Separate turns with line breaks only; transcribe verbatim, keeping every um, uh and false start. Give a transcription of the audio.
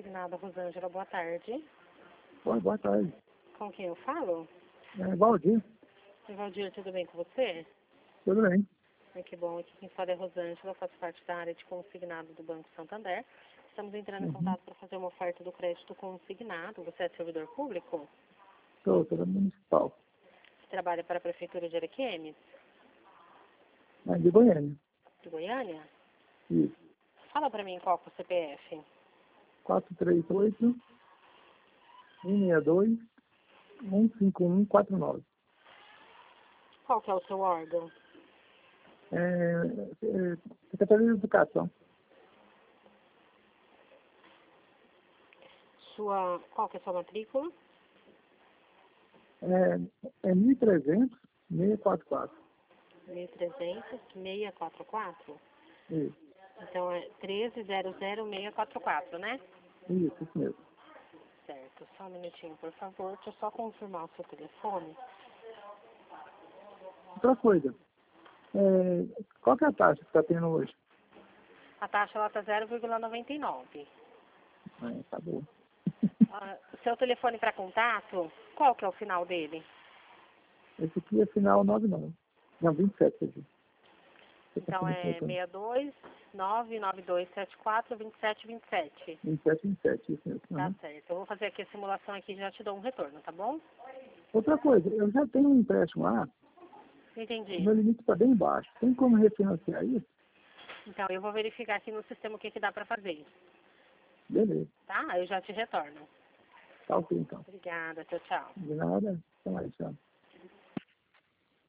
Consignado Rosângela, boa tarde.
Oi, boa tarde.
Com quem eu falo?
É, Valdir,
Valdir, tudo bem com você?
tudo bem?
Ai, que bom. Aqui quem fala é Rosângela, faço parte da área de consignado do Banco Santander. Estamos entrando em
Uhum.
contato para fazer uma oferta do crédito consignado. Você é servidor público?
Estou, estou no municipal.
Você trabalha para a Prefeitura de Ariquemes,
Mas de Goiânia.
de Goiânia?
Isso.
Fala para mim qual que é o C P F.
quatro três oito, um seis dois, um cinco um quatro nove.
Qual que é o seu órgão?
É, é, Secretaria de Educação.
Sua, qual que é a sua matrícula?
É, é mil e trezentos, seiscentos e quarenta e quatro.
mil e trezentos, seiscentos e quarenta e quatro?
Isso,
Então é treze zero zero, seiscentos e quarenta e quatro, né?
isso, isso mesmo.
Certo. Só um minutinho, por favor. Deixa eu só confirmar o seu telefone.
Outra coisa, é, qual que é a taxa que está tendo hoje?
A taxa ela tá zero vírgula noventa e nove.
É, tá bom.
Ah, seu telefone para contato, qual que é o final dele?
Esse aqui é final nove nove. Não, vinte e sete aqui.
Então é seis dois nove nove dois sete quatro dois sete dois sete.
vinte e sete, vinte e sete, isso mesmo.
Tá
Uhum.
certo. Eu vou fazer aqui a simulação aqui e já te dou um retorno, tá bom?
Outra coisa, eu já tenho um empréstimo lá, o
Entendi.
meu limite está bem baixo. Tem como refinanciar isso?
Então eu vou verificar aqui no sistema o que, que dá para fazer,
Beleza.
tá? Eu já te retorno.
Tá ok, então.
Obrigada. Tchau, tchau.
De nada. Até mais, tchau.